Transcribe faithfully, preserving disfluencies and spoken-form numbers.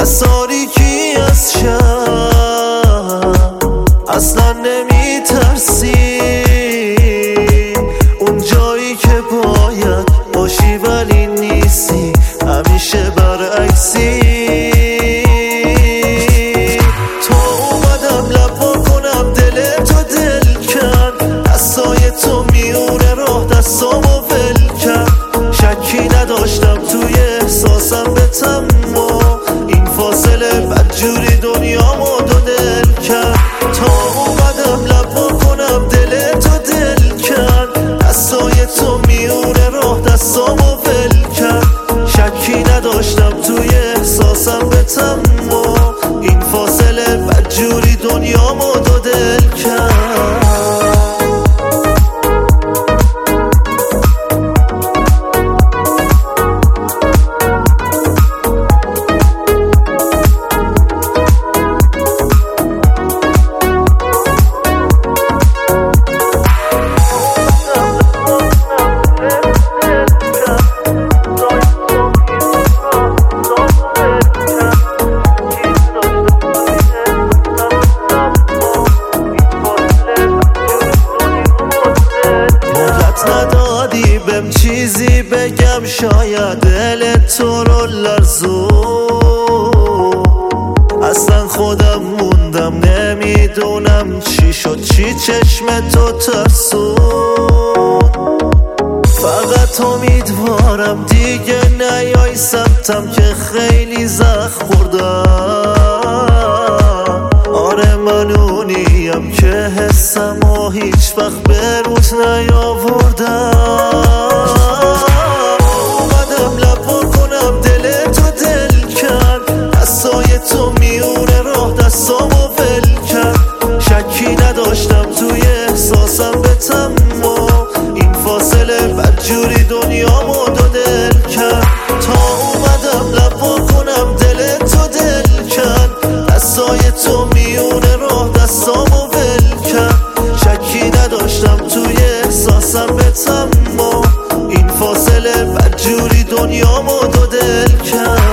از تاریکی از شب اصلا نمی ترسی، اون جایی که باید باشی ولی نیستی، همیشه برعکسی. تا اومدم لب کنم دل تو دل کن، دستای تو میونه راه دستامو ول کرد. شکی نداشتم توی احساسم به تم و این فاصله بدجوری دنیامو دو دل کرد. تا اومدم لب کنم دل تو دل کن، دستای تو میونه راه دستامو ول کرد. شکی نداشتم توی احساسم به تم و این فاصله بدجوری دنیامو دو دل کرد. ندادی بهم چیزی بگم، شاید دل تو رو لرزون. اصلا خودم موندم نمیدونم چی شد، چی چشم تو ترسون. فقط امیدوارم دیگه نیای سمتم که خیلی زخم خوردم. آره من اونیم که حسم و هیچ وقت به روت نیاوردم. اومدم لب کنم دل تو دل کن، دستای تو میونه راه دستامو ول کرد. شکی نداشتم توی احساسم به تم و این فاصله بدجوری دنیامو دو دل کرد. تا اومدم لب کنم دل تو دل کن، دستای تو میونه راه دستامو ول کرد. شکی نداشتم توی احساسم به تم و این فاصله بدجوری دنیامو دو دل کرد.